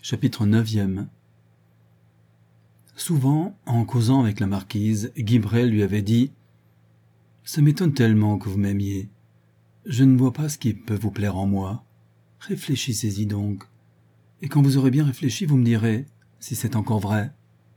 Chapitre 9. Souvent, en causant avec la marquise, Guy Brel lui avait dit « Ça m'étonne tellement que vous m'aimiez. Je ne vois pas ce qui peut vous plaire en moi. Réfléchissez-y donc. Et quand vous aurez bien réfléchi, vous me direz si c'est encore vrai. »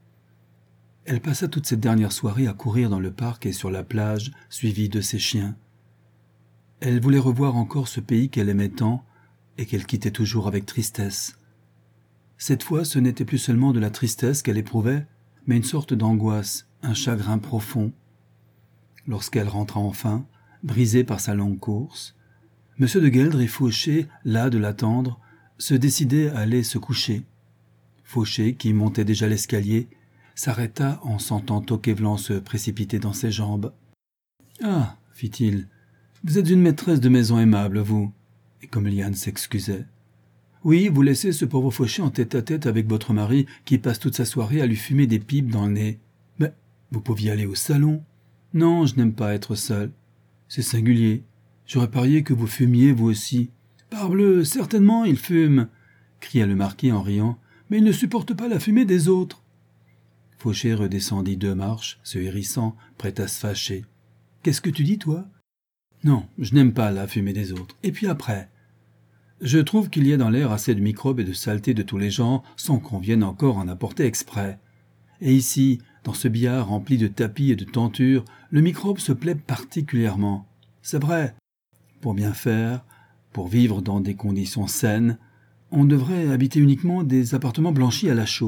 Elle passa toute cette dernière soirée à courir dans le parc et sur la plage, suivie de ses chiens. Elle voulait revoir encore ce pays qu'elle aimait tant et qu'elle quittait toujours avec tristesse. Cette fois, ce n'était plus seulement de la tristesse qu'elle éprouvait, mais une sorte d'angoisse, un chagrin profond. Lorsqu'elle rentra enfin, brisée par sa longue course, M. de Gueldre et Fauché, las de l'attendre, se décidaient à aller se coucher. Fauché, qui montait déjà l'escalier, s'arrêta en sentant Tocqueville se précipiter dans ses jambes. « Ah, fit-il, vous êtes une maîtresse de maison aimable, vous. » Et comme Liane s'excusait. « Oui, vous laissez ce pauvre Fauché en tête-à-tête avec votre mari qui passe toute sa soirée à lui fumer des pipes dans le nez. Mais vous pouviez aller au salon. »« Non, je n'aime pas être seul. C'est singulier. J'aurais parié que vous fumiez vous aussi. »« Parbleu, certainement, il fume !» cria le marquis en riant. « Mais il ne supporte pas la fumée des autres. » Fauché redescendit 2 marches, se hérissant, prêt à se fâcher. « Qu'est-ce que tu dis, toi ?»« Non, je n'aime pas la fumée des autres. Et puis après ? Je trouve qu'il y a dans l'air assez de microbes et de saletés de tous les genres, sans qu'on vienne encore en apporter exprès. Et ici, dans ce billard rempli de tapis et de tentures, le microbe se plaît particulièrement. C'est vrai. Pour bien faire, pour vivre dans des conditions saines, on devrait habiter uniquement des appartements blanchis à la chaux. »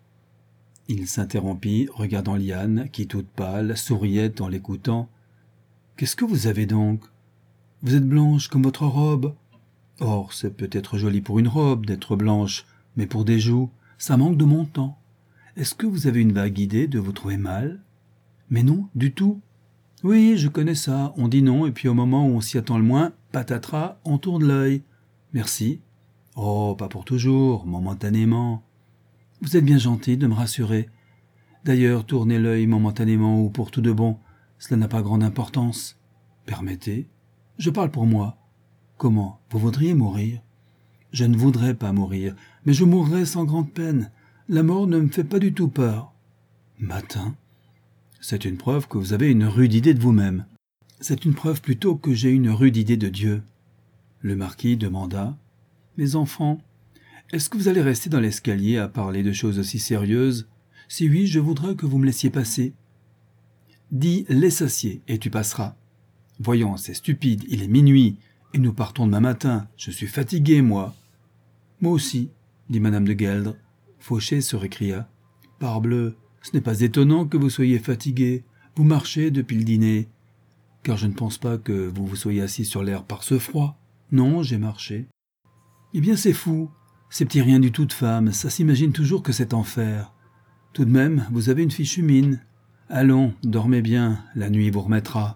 Il s'interrompit, regardant Liane, qui, toute pâle, souriait en l'écoutant. « Qu'est-ce que vous avez donc ? Vous êtes blanche comme votre robe. Or, c'est peut-être joli pour une robe d'être blanche, mais pour des joues, ça manque de montant. Est-ce que vous avez une vague idée de vous trouver mal ? Mais non, du tout. Oui, je connais ça, on dit non, et puis au moment où on s'y attend le moins, patatras, on tourne l'œil. Merci. Oh, pas pour toujours, momentanément. Vous êtes bien gentil de me rassurer. D'ailleurs, tourner l'œil momentanément ou pour tout de bon, cela n'a pas grande importance. Permettez. Je parle pour moi. Comment, vous voudriez mourir ? Je ne voudrais pas mourir, mais je mourrais sans grande peine. La mort ne me fait pas du tout peur. Matin. C'est une preuve que vous avez une rude idée de vous-même. C'est une preuve plutôt que j'ai une rude idée de Dieu. Le marquis demanda. Mes enfants, est-ce que vous allez rester dans l'escalier à parler de choses aussi sérieuses ? Si oui, je voudrais que vous me laissiez passer. Dis les s'assied et tu passeras. Voyons, c'est stupide, il est minuit. Et nous partons demain matin. Je suis fatigué, moi. Moi aussi, dit madame de Gueldre. Fauché se récria. Parbleu, ce n'est pas étonnant que vous soyez fatigué. Vous marchez depuis le dîner. Car je ne pense pas que vous vous soyez assis sur l'herbe par ce froid. Non, j'ai marché. Eh bien, c'est fou. Ces petits riens du tout de femmes, ça s'imagine toujours que c'est enfer. Tout de même, vous avez une fichue mine. Allons, dormez bien, la nuit vous remettra.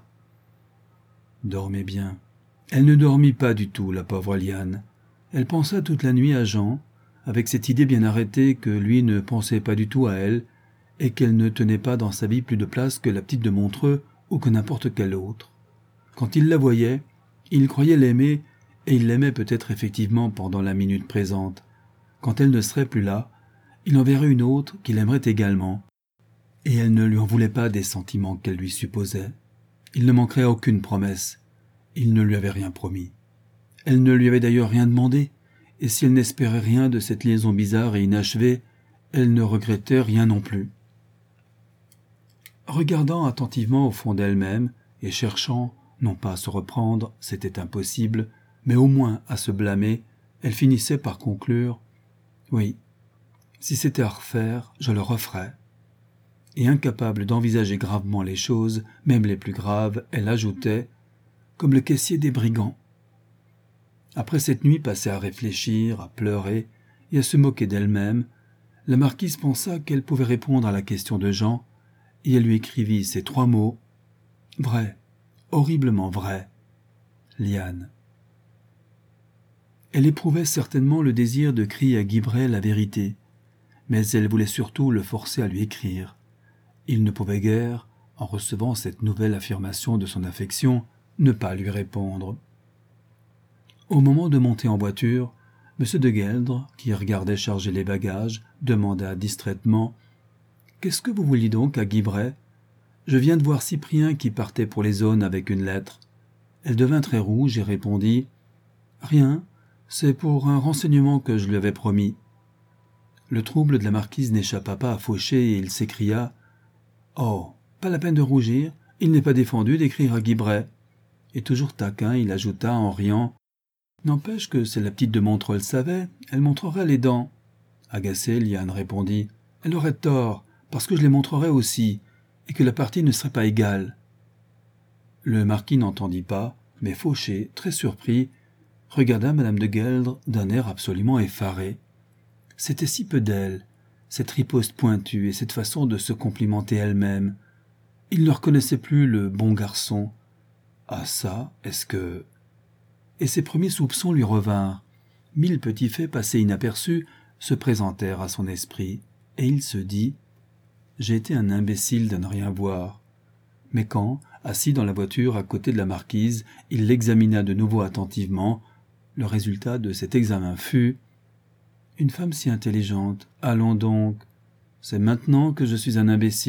Dormez bien. Elle ne dormit pas du tout, la pauvre Liane. Elle pensa toute la nuit à Jean, avec cette idée bien arrêtée que lui ne pensait pas du tout à elle, et qu'elle ne tenait pas dans sa vie plus de place que la petite de Montreux ou que n'importe quelle autre. Quand il la voyait, il croyait l'aimer, et il l'aimait peut-être effectivement pendant la minute présente. Quand elle ne serait plus là, il en verrait une autre qu'il aimerait également, et elle ne lui en voulait pas des sentiments qu'elle lui supposait. Il ne manquerait à aucune promesse. Il ne lui avait rien promis. Elle ne lui avait d'ailleurs rien demandé, et si elle n'espérait rien de cette liaison bizarre et inachevée, elle ne regrettait rien non plus. Regardant attentivement au fond d'elle-même, et cherchant, non pas à se reprendre, c'était impossible, mais au moins à se blâmer, elle finissait par conclure « Oui, si c'était à refaire, je le referais. » Et incapable d'envisager gravement les choses, même les plus graves, elle ajoutait comme le caissier des brigands. Après cette nuit passée à réfléchir, à pleurer et à se moquer d'elle-même, la marquise pensa qu'elle pouvait répondre à la question de Jean, et elle lui écrivit ces 3 mots. Vrai, horriblement vrai. Liane. Elle éprouvait certainement le désir de crier à Guy Brel la vérité, mais elle voulait surtout le forcer à lui écrire. Il ne pouvait guère, en recevant cette nouvelle affirmation de son affection, ne pas lui répondre. Au moment de monter en voiture, M. de Gueldre, qui regardait charger les bagages, demanda distraitement « Qu'est-ce que vous vouliez donc à Guibray ? Je viens de voir Cyprien qui partait pour les zones avec une lettre. » Elle devint très rouge et répondit « Rien, c'est pour un renseignement que je lui avais promis. » Le trouble de la marquise n'échappa pas à Faucher et il s'écria « Oh, pas la peine de rougir, il n'est pas défendu d'écrire à Guibray. » Et toujours taquin, il ajouta en riant « N'empêche que si la petite de Montreuil savait, elle montrerait les dents. » Agacé, Liane répondit « Elle aurait tort, parce que je les montrerais aussi, et que la partie ne serait pas égale. » Le marquis n'entendit pas, mais Faucher, très surpris, regarda madame de Gueldre d'un air absolument effaré. C'était si peu d'elle, cette riposte pointue et cette façon de se complimenter elle-même. Il ne reconnaissait plus le bon garçon. Ah ça, est-ce que... Et ses premiers soupçons lui revinrent. 1000 petits faits passés inaperçus se présentèrent à son esprit, et il se dit « J'ai été un imbécile de ne rien voir. » Mais quand, assis dans la voiture à côté de la marquise, il l'examina de nouveau attentivement, le résultat de cet examen fut « Une femme si intelligente, allons donc. C'est maintenant que je suis un imbécile. »